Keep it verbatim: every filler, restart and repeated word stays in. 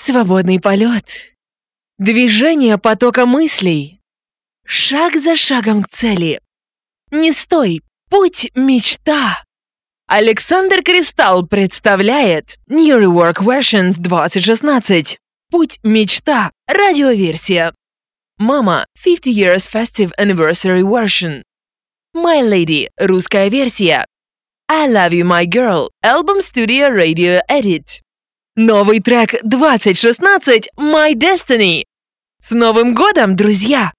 Свободный полет. Движение потока мыслей. Шаг за шагом к цели. Не стой, путь — мечта. Александр Кристалл представляет New Rework Versions двадцать шестнадцать. Путь — мечта. Радиоверсия. Мама fifty years Festive Anniversary Version. My Lady. Русская версия. I Love You My Girl. Album Studio Radio Edit. Новый трек двадцать шестнадцать My Destiny. С Новым годом, друзья!